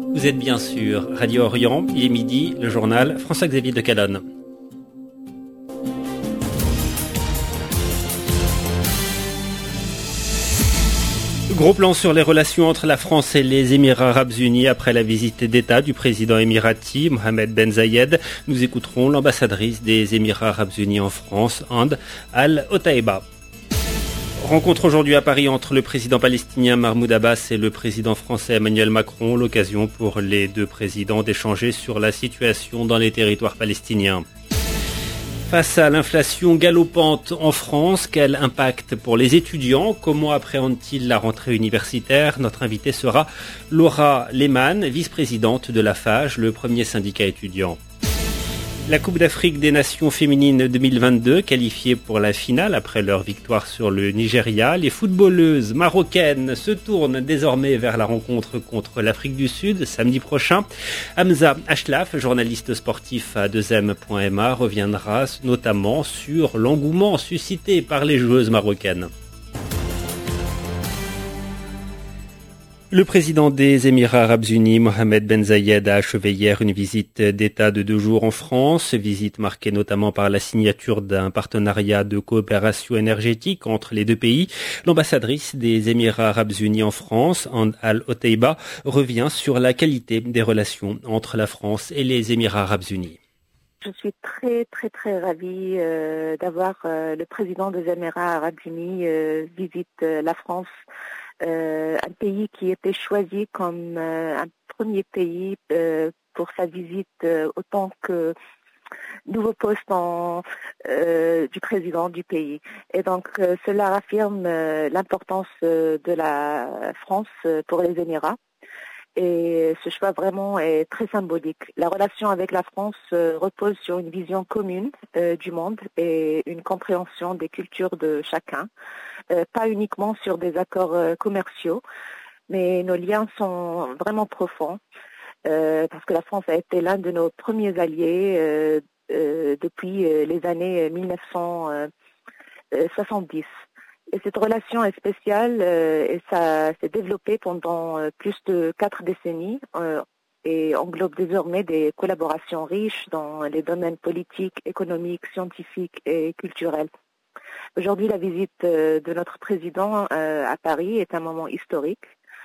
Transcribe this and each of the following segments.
Vous êtes bien sûr Radio Orient, il est midi, le journal François-Xavier de Calonne. Gros plan sur les relations entre la France et les Émirats Arabes Unis après la visite d'État du président émirati Mohammed Ben Zayed. Nous écouterons l'ambassadrice des Émirats Arabes Unis en France, And Al-Otaiba. Rencontre aujourd'hui à Paris entre le président palestinien Mahmoud Abbas et le président français Emmanuel Macron. L'occasion pour les deux présidents d'échanger sur la situation dans les territoires palestiniens. Face à l'inflation galopante en France, quel impact pour les étudiants? Comment appréhendent-ils la rentrée universitaire? Notre invitée sera Laura Lehmann, vice-présidente de la FAGE, le premier syndicat étudiant. La Coupe d'Afrique des Nations féminines 2022, qualifiée pour la finale après leur victoire sur le Nigeria. Les footballeuses marocaines se tournent désormais vers la rencontre contre l'Afrique du Sud samedi prochain. Hamza Ashlaf, journaliste sportif à 2M.ma, reviendra notamment sur l'engouement suscité par les joueuses marocaines. Le président des Émirats Arabes Unis, Mohammed Ben Zayed, a achevé hier une visite d'État de 2 jours en France. Visite marquée notamment par la signature d'un partenariat de coopération énergétique entre les deux pays. L'ambassadrice des Émirats Arabes Unis en France, And Al-Otaiba, revient sur la qualité des relations entre la France et les Émirats Arabes Unis. Je suis très ravie d'avoir le président des Émirats Arabes Unis visite la France. Un pays qui était choisi comme un premier pays pour sa visite autant que nouveau poste du président du pays. Et donc cela affirme l'importance de la France pour les Émirats. Et ce choix vraiment est très symbolique. La relation avec la France repose sur une vision commune du monde et une compréhension des cultures de chacun, pas uniquement sur des accords commerciaux, mais nos liens sont vraiment profonds parce que la France a été l'un de nos premiers alliés depuis les années 1970. Et cette relation est spéciale et ça s'est développé pendant plus de 4 décennies et englobe désormais des collaborations riches dans les domaines politiques, économiques, scientifiques et culturels. Aujourd'hui, la visite de notre président à Paris est un moment historique.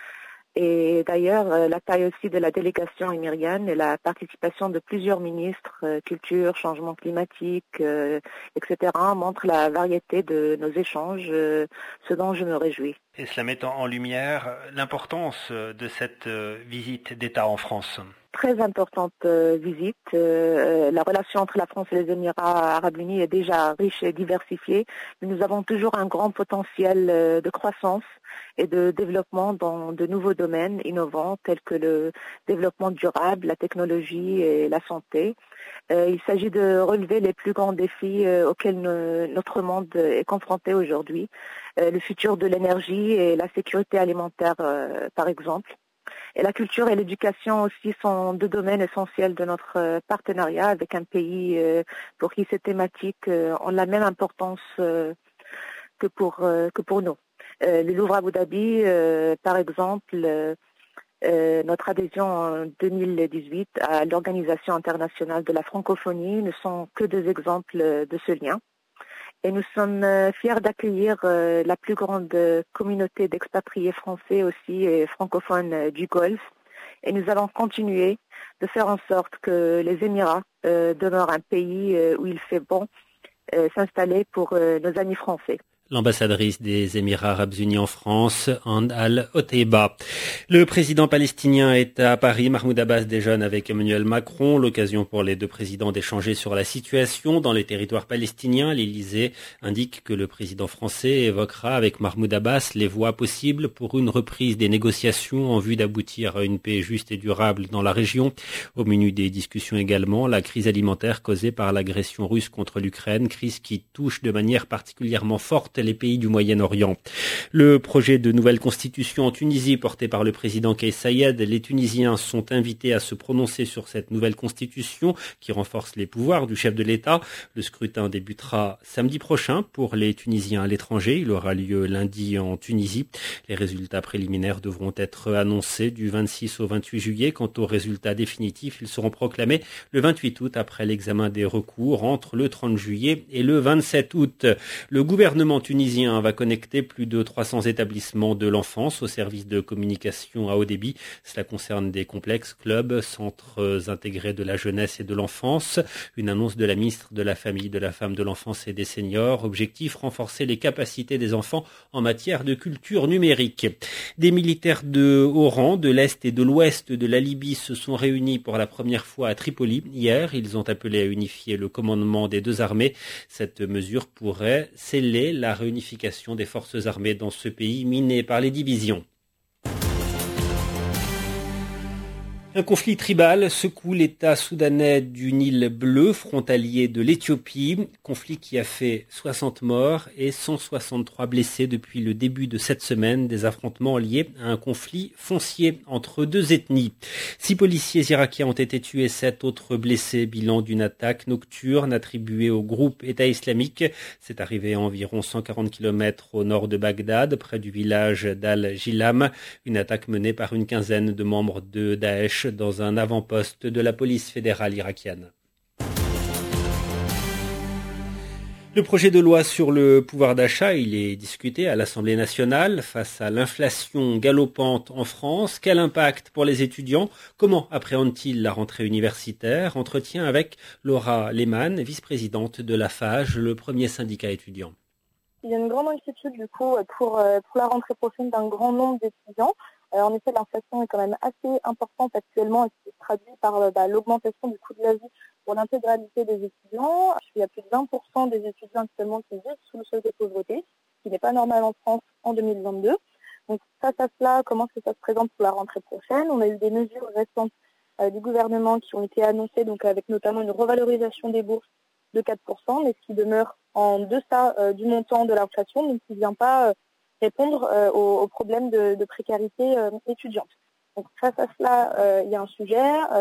Et d'ailleurs, la taille aussi de la délégation émirienne et la participation de plusieurs ministres, culture, changement climatique, etc., montrent la variété de nos échanges, ce dont je me réjouis. Et cela met en lumière l'importance de cette visite d'État en France. Très importante visite. La relation entre la France et les Émirats Arabes Unis est déjà riche et diversifiée, mais nous avons toujours un grand potentiel de croissance et de développement dans de nouveaux domaines innovants tels que le développement durable, la technologie et la santé. Il s'agit de relever les plus grands défis auxquels notre monde est confronté aujourd'hui, le futur de l'énergie et la sécurité alimentaire par exemple. Et la culture et l'éducation aussi sont 2 domaines essentiels de notre partenariat avec un pays pour qui ces thématiques ont la même importance que pour nous. Le Louvre Abu Dhabi, par exemple, notre adhésion en 2018 à l'Organisation internationale de la francophonie ne sont que 2 exemples de ce lien. Et nous sommes fiers d'accueillir la plus grande communauté d'expatriés français aussi et francophones du Golfe. Et nous allons continuer de faire en sorte que les Émirats demeurent un pays où il fait bon s'installer pour nos amis français. L'ambassadrice des Émirats Arabes Unis en France, And Al-Otaiba. Le président palestinien est à Paris. Mahmoud Abbas déjeune avec Emmanuel Macron. L'occasion pour les deux présidents d'échanger sur la situation dans les territoires palestiniens. L'Élysée indique que le président français évoquera avec Mahmoud Abbas les voies possibles pour une reprise des négociations en vue d'aboutir à une paix juste et durable dans la région. Au menu des discussions également, la crise alimentaire causée par l'agression russe contre l'Ukraine, crise qui touche de manière particulièrement forte sortent les pays du Moyen-Orient. Le projet de nouvelle constitution en Tunisie porté par le président Kais Saied, les Tunisiens sont invités à se prononcer sur cette nouvelle constitution qui renforce les pouvoirs du chef de l'État. Le scrutin débutera samedi prochain pour les Tunisiens à l'étranger. Il aura lieu lundi en Tunisie. Les résultats préliminaires devront être annoncés du 26 au 28 juillet. Quant aux résultats définitifs, ils seront proclamés le 28 août après l'examen des recours entre le 30 juillet et le 27 août. Le gouvernement tunisien va connecter plus de 300 établissements de l'enfance au service de communication à haut débit. Cela concerne des complexes, clubs, centres intégrés de la jeunesse et de l'enfance. Une annonce de la ministre de la Famille, de la Femme, de l'Enfance et des Seniors. Objectif, renforcer les capacités des enfants en matière de culture numérique. Des militaires de haut rang, de l'Est et de l'Ouest de la Libye se sont réunis pour la première fois à Tripoli hier. Ils ont appelé à unifier le commandement des deux armées. Cette mesure pourrait sceller la réunification des forces armées dans ce pays miné par les divisions. Un conflit tribal secoue l'État soudanais du Nil bleu, frontalier de l'Éthiopie. Conflit qui a fait 60 morts et 163 blessés depuis le début de cette semaine. Des affrontements liés à un conflit foncier entre deux ethnies. 6 policiers irakiens ont été tués, 7 autres blessés. Bilan d'une attaque nocturne attribuée au groupe État islamique. C'est arrivé à environ 140 km au nord de Bagdad, près du village d'Al-Jilam. Une attaque menée par une quinzaine de membres de Daesh dans un avant-poste de la police fédérale irakienne. Le projet de loi sur le pouvoir d'achat, il est discuté à l'Assemblée nationale face à l'inflation galopante en France. Quel impact pour les étudiants? Comment appréhende-t-il la rentrée universitaire? Entretien avec Laura Lehmann, vice-présidente de la FAGE, le premier syndicat étudiant. Il y a une grande inquiétude du coup pour la rentrée prochaine d'un grand nombre d'étudiants. En effet, l'inflation est quand même assez importante actuellement et qui se traduit par l'augmentation du coût de la vie pour l'intégralité des étudiants. Il y a plus de 20% des étudiants actuellement qui vivent sous le seuil de pauvreté, ce qui n'est pas normal en France en 2022. Donc face à cela, comment est-ce que ça se présente pour la rentrée prochaine? On a eu des mesures récentes du gouvernement qui ont été annoncées, donc avec notamment une revalorisation des bourses de 4%, mais qui demeure en deçà du montant de l'inflation, donc qui ne vient pas répondre aux problèmes de précarité étudiante. Donc face à cela, il y a un sujet.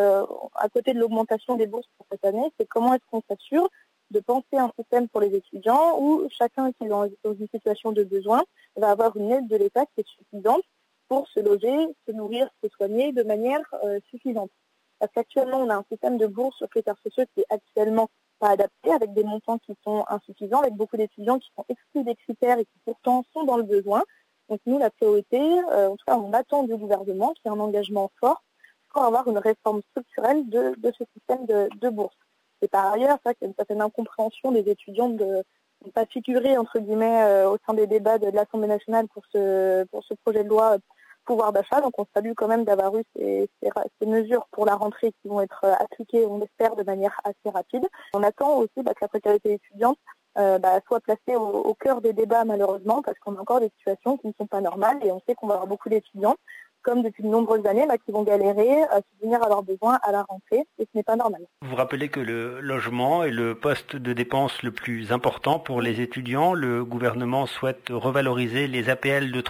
À côté de l'augmentation des bourses pour cette année, c'est comment est-ce qu'on s'assure de penser un système pour les étudiants où chacun qui est dans une situation de besoin va avoir une aide de l'État qui est suffisante pour se loger, se nourrir, se soigner de manière suffisante. Parce qu'actuellement, on a un système de bourse sur critères sociaux qui est actuellement pas adapté, avec des montants qui sont insuffisants, avec beaucoup d'étudiants qui sont exclus des critères et qui pourtant sont dans le besoin. Donc nous, la priorité, en tout cas, on attend du gouvernement qui a un engagement fort pour avoir une réforme structurelle de ce système de bourse. Et par ailleurs, c'est vrai qu'il y a une certaine incompréhension des étudiants de ne pas figurer, entre guillemets, au sein des débats de l'Assemblée nationale pour ce projet de loi pouvoir d'achat. Donc on salue quand même d'avoir eu ces mesures pour la rentrée qui vont être appliquées, on l'espère, de manière assez rapide. On attend aussi que la précarité étudiante soit placée au cœur des débats, malheureusement, parce qu'on a encore des situations qui ne sont pas normales et on sait qu'on va avoir beaucoup d'étudiants, comme depuis de nombreuses années, qui vont galérer à subvenir à leurs besoins à la rentrée, et ce n'est pas normal. Vous rappelez que le logement est le poste de dépense le plus important pour les étudiants. Le gouvernement souhaite revaloriser les APL de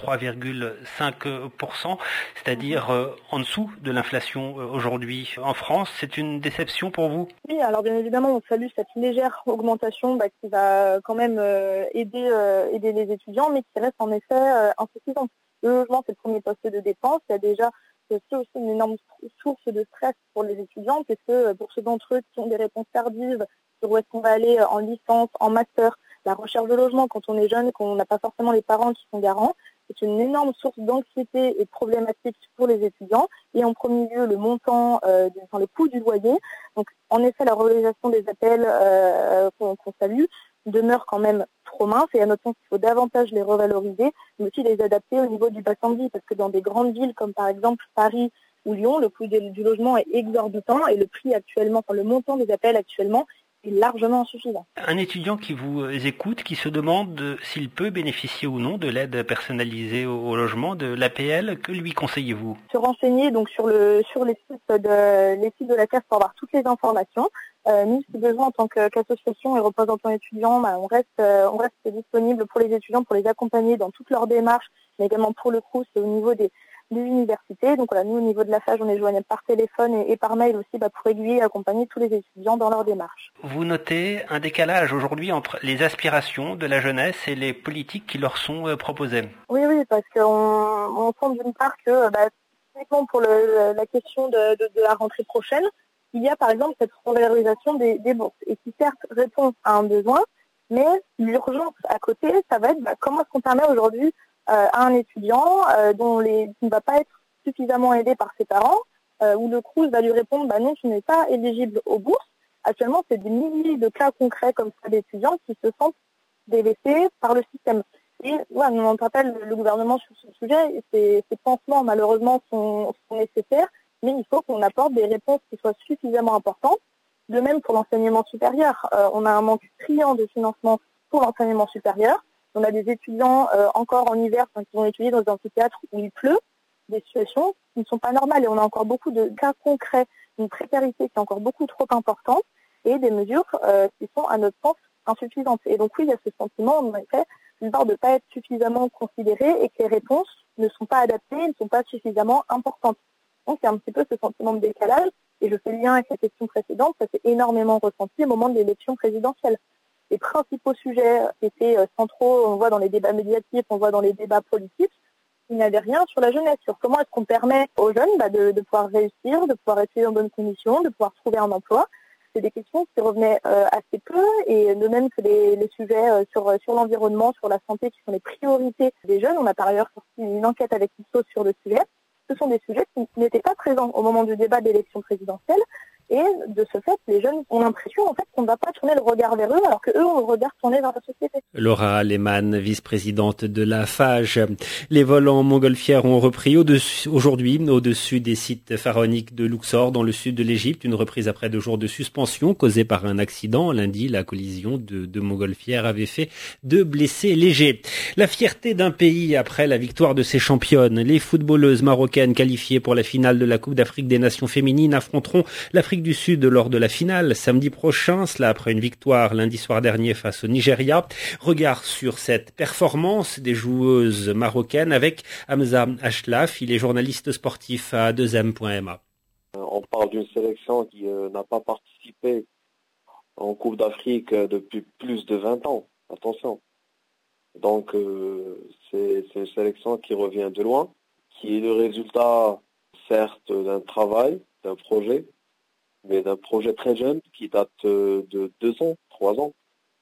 3,5%, c'est-à-dire en dessous de l'inflation aujourd'hui en France. C'est une déception pour vous? Oui, alors bien évidemment, on salue cette légère augmentation qui va quand même aider les étudiants, mais qui reste en effet insuffisante. Le logement, c'est le premier poste de dépense. Il y a déjà aussi une énorme source de stress pour les étudiants, puisque pour ceux d'entre eux qui ont des réponses tardives sur où est-ce qu'on va aller en licence, en master, la recherche de logement quand on est jeune et qu'on n'a pas forcément les parents qui sont garants, c'est une énorme source d'anxiété et de problématiques pour les étudiants. Et en premier lieu, le montant, le coût du loyer. Donc, en effet, la revalorisation des appels qu'on salue demeure quand même trop mince et à notre sens, il faut davantage les revaloriser, mais aussi les adapter au niveau du bassin de vie, parce que dans des grandes villes comme par exemple Paris ou Lyon, le coût du logement est exorbitant et le prix actuellement, le montant des appels actuellement est largement insuffisant. Un étudiant qui vous écoute, qui se demande s'il peut bénéficier ou non de l'aide personnalisée au logement, de l'APL, que lui conseillez-vous? Se renseigner donc sur les sites de la CAF pour avoir toutes les informations. Nous, si besoin, en tant qu'association et représentants étudiants, on reste disponible pour les étudiants, pour les accompagner dans toutes leurs démarches, mais également pour le CROUS au niveau des universités. Donc voilà, nous, au niveau de la FAGE, on est joignable par téléphone et par mail aussi pour aiguiller et accompagner tous les étudiants dans leurs démarches. Vous notez un décalage aujourd'hui entre les aspirations de la jeunesse et les politiques qui leur sont proposées. Oui, parce qu'on sent d'une part que, typiquement pour la question de la rentrée prochaine, il y a par exemple cette revalorisation des bourses et qui certes répond à un besoin, mais l'urgence à côté, ça va être comment est-ce qu'on permet aujourd'hui à un étudiant qui ne va pas être suffisamment aidé par ses parents, où le CROUS va lui répondre non, tu n'es pas éligible aux bourses. Actuellement, c'est des milliers de cas concrets comme ça d'étudiants qui se sentent délaissés par le système. Et nous on interpelle le gouvernement sur ce sujet. Ces pansements, malheureusement, sont nécessaires, mais il faut qu'on apporte des réponses qui soient suffisamment importantes. De même pour l'enseignement supérieur, on a un manque criant de financement pour l'enseignement supérieur. On a des étudiants encore en hiver qui vont étudier dans des amphithéâtres où il pleut, des situations qui ne sont pas normales. Et on a encore beaucoup de cas concrets, une précarité qui est encore beaucoup trop importante et des mesures qui sont, à notre sens, insuffisantes. Et donc oui, il y a ce sentiment, en effet, d'une part de ne pas être suffisamment considéré et que les réponses ne sont pas adaptées, ne sont pas suffisamment importantes. Donc il y a un petit peu ce sentiment de décalage. Et je fais le lien avec la question précédente, ça s'est énormément ressenti au moment de l'élection présidentielle. Les principaux sujets qui étaient centraux, on voit dans les débats médiatiques, on voit dans les débats politiques, il n'y avait rien sur la jeunesse, sur comment est-ce qu'on permet aux jeunes de pouvoir réussir, de pouvoir étudier en bonnes conditions, de pouvoir trouver un emploi. C'est des questions qui revenaient assez peu, et de même que les sujets sur l'environnement, sur la santé, qui sont les priorités des jeunes. On a par ailleurs sorti une enquête avec Ipsos sur le sujet. Ce sont des sujets qui n'étaient pas présents au moment du débat de l'élection présidentielle. Et de ce fait, les jeunes ont l'impression qu'on ne va pas tourner le regard vers eux, alors qu'eux ont le regard tourné vers la société. Laura Lehmann, vice-présidente de la FAGE. Les vols en montgolfière ont repris aujourd'hui au-dessus des sites pharaoniques de Luxor, dans le sud de l'Égypte. Une reprise après 2 jours de suspension causée par un accident. Lundi, la collision de 2 montgolfières avait fait 2 blessés légers. La fierté d'un pays après la victoire de ses championnes. Les footballeuses marocaines qualifiées pour la finale de la Coupe d'Afrique des Nations féminines affronteront l'Afrique du Sud lors de la finale samedi prochain, cela après une victoire lundi soir dernier face au Nigeria. Regard sur cette performance des joueuses marocaines avec Hamza Ashlaf, il est journaliste sportif à 2M.ma. On parle d'une sélection qui n'a pas participé en Coupe d'Afrique depuis plus de 20 ans, attention. Donc c'est une sélection qui revient de loin, qui est le résultat certes d'un travail, d'un projet, mais d'un projet très jeune qui date de 2 ans, 3 ans.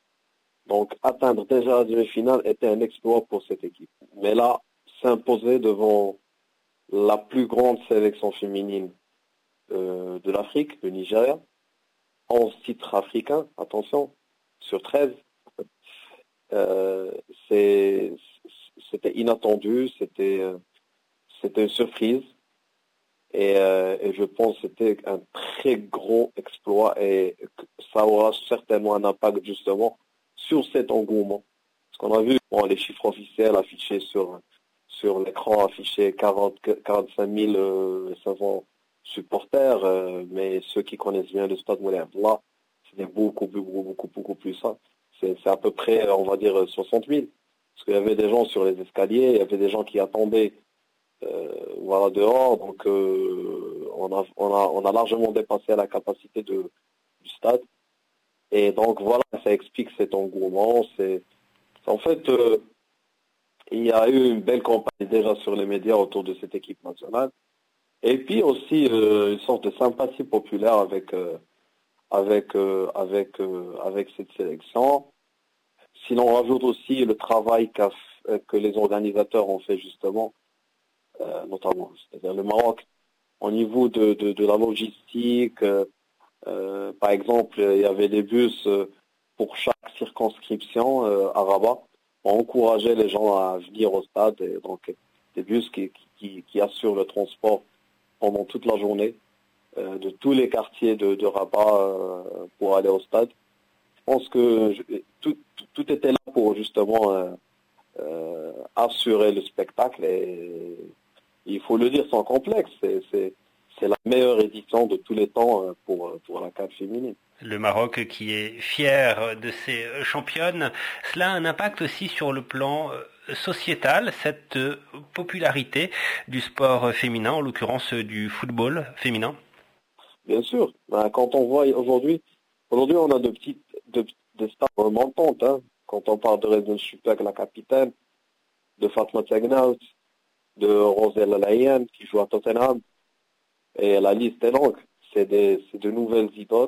Donc atteindre déjà la demi-finale était un exploit pour cette équipe. Mais là, s'imposer devant la plus grande sélection féminine de l'Afrique, le Nigeria, 11 titres africains, attention, sur 13, c'était inattendu, c'était une surprise. Et je pense que c'était un très gros exploit et ça aura certainement un impact justement sur cet engouement. Parce qu'on a vu les chiffres officiels affichés sur l'écran, affichés 45 500 supporters, mais ceux qui connaissent bien le stade Moulay Abdallah, c'était beaucoup plus ça. C'est à peu près, on va dire, 60 000. Parce qu'il y avait des gens sur les escaliers, il y avait des gens qui attendaient dehors, donc on a largement dépassé la capacité du stade. Et donc voilà, ça explique cet engouement. En fait, il y a eu une belle campagne déjà sur les médias autour de cette équipe nationale. Et puis aussi une sorte de sympathie populaire avec cette sélection. Si l'on rajoute aussi le travail que les organisateurs ont fait justement, notamment, c'est-à-dire le Maroc, au niveau de la logistique, par exemple, il y avait des bus pour chaque circonscription à Rabat. On encourageait les gens à venir au stade, et donc des bus qui assurent le transport pendant toute la journée de tous les quartiers de Rabat pour aller au stade. Je pense que tout était là pour justement assurer le spectacle, et il faut le dire sans complexe, c'est la meilleure édition de tous les temps pour la CAN féminine. Le Maroc qui est fier de ses championnes. Cela a un impact aussi sur le plan sociétal, cette popularité du sport féminin, en l'occurrence du football féminin. Bien sûr. Quand on voit aujourd'hui on a des stars remontantes. Hein. Quand on parle de Redouane Chupek, la capitaine, de Fatma Tagnaout, de Rosella Layen qui joue à Tottenham, et la liste est longue. C'est de nouvelles idoles.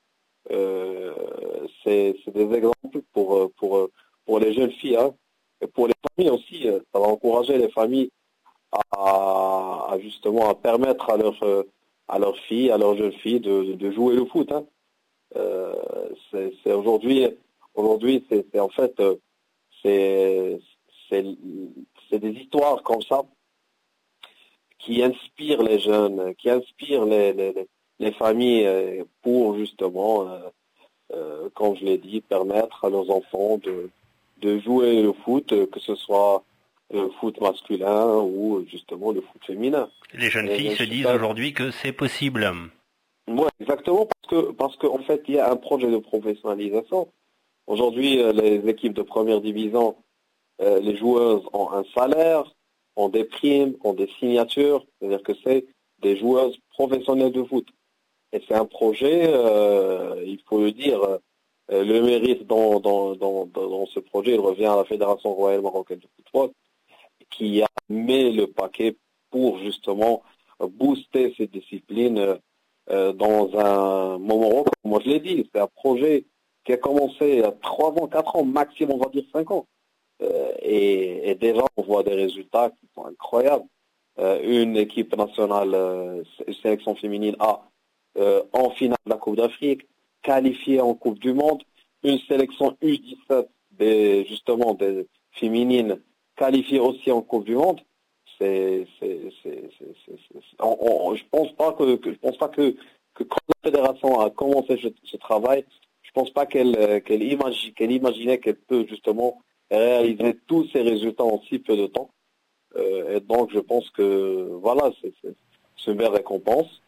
C'est des exemples pour les jeunes filles, hein. Et pour les familles aussi. Ça va encourager les familles à justement à permettre à leurs filles, à leurs jeunes filles de jouer le foot. Hein. C'est aujourd'hui c'est en fait c'est des histoires comme ça qui inspirent les jeunes, qui inspirent les familles pour justement, comme je l'ai dit, permettre à leurs enfants de jouer le foot, que ce soit le foot masculin ou justement le foot féminin. Les jeunes filles se disent aujourd'hui que c'est possible. Oui, exactement, parce que en fait, il y a un projet de professionnalisation. Aujourd'hui, les équipes de première division, les joueuses ont un salaire, ont des primes, ont des signatures, c'est-à-dire que c'est des joueuses professionnelles de foot. Et c'est un projet, il faut le dire, le mérite dans ce projet, il revient à la Fédération royale marocaine de football, qui a mis le paquet pour justement booster ces disciplines dans un moment, comme moi je l'ai dit, c'est un projet qui a commencé à 3 ans, 4 ans, maximum, on va dire 5 ans. Et déjà, on voit des résultats qui sont incroyables. Une équipe nationale, sélection féminine A, en finale de la Coupe d'Afrique, qualifiée en Coupe du Monde, une sélection U17 des féminines qualifiée aussi en Coupe du Monde. Je pense pas que quand la fédération a commencé ce travail, je pense pas qu'elle imaginait qu'elle peut justement réaliser tous ces résultats en si peu de temps. Et donc je pense que voilà, c'est une belle récompense.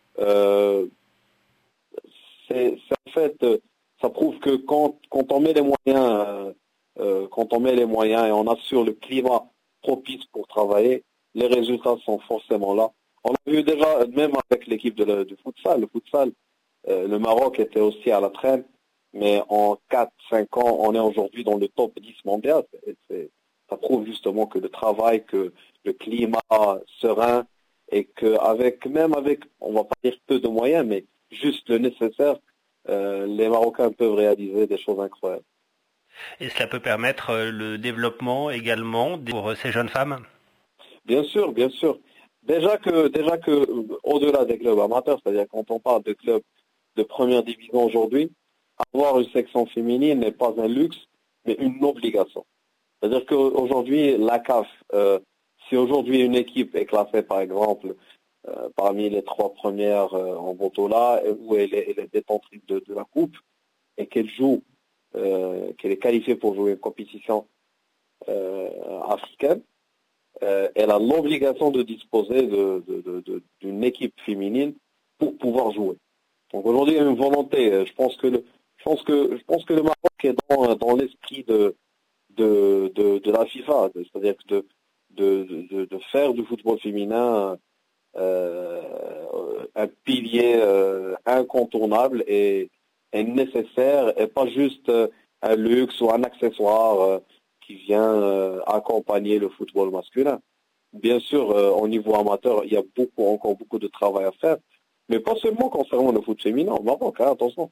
C'est en fait, ça prouve que quand on met les moyens, et on assure le climat propice pour travailler, les résultats sont forcément là. On l'a vu déjà même avec l'équipe du futsal. Le futsal, le Maroc était aussi à la traîne, mais en 4-5 ans, on est aujourd'hui dans le top 10 mondial. Ça prouve justement que le travail, que le climat serein, et que même avec, on va pas dire peu de moyens, mais juste le nécessaire, les Marocains peuvent réaliser des choses incroyables. Et cela peut permettre le développement également pour ces jeunes femmes? Bien sûr, bien sûr. Déjà que au-delà des clubs amateurs, c'est-à-dire quand on parle de clubs de première division aujourd'hui, avoir une section féminine n'est pas un luxe, mais une obligation. C'est-à-dire qu'aujourd'hui, la CAF, si aujourd'hui une équipe est classée, par exemple, parmi les 3 premières en Botola, où elle est détentrice de la coupe, et qu'elle joue, qu'elle est qualifiée pour jouer une compétition africaine, elle a l'obligation de disposer d'une équipe féminine pour pouvoir jouer. Donc aujourd'hui, il y a une volonté. Je pense que le Maroc est dans l'esprit de la FIFA, c'est-à-dire de faire du football féminin un pilier incontournable et nécessaire, et pas juste un luxe ou un accessoire qui vient accompagner le football masculin. Bien sûr, au niveau amateur, il y a encore beaucoup de travail à faire, mais pas seulement concernant le foot féminin au Maroc, hein, attention.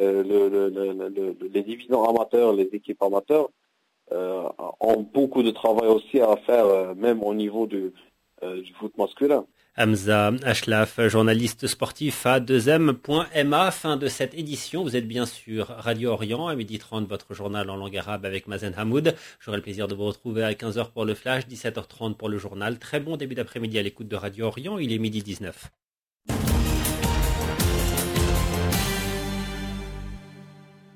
Les divisions amateurs, les équipes amateurs ont beaucoup de travail aussi à faire, même au niveau du foot masculin. Hamza Ashlaf, journaliste sportif à 2m.ma. Fin de cette édition. Vous êtes bien sûr Radio Orient, à 12h30, votre journal en langue arabe avec Mazen Hamoud. J'aurai le plaisir de vous retrouver à 15h pour le flash, 17h30 pour le journal. Très bon début d'après-midi à l'écoute de Radio Orient. Il est 12h19.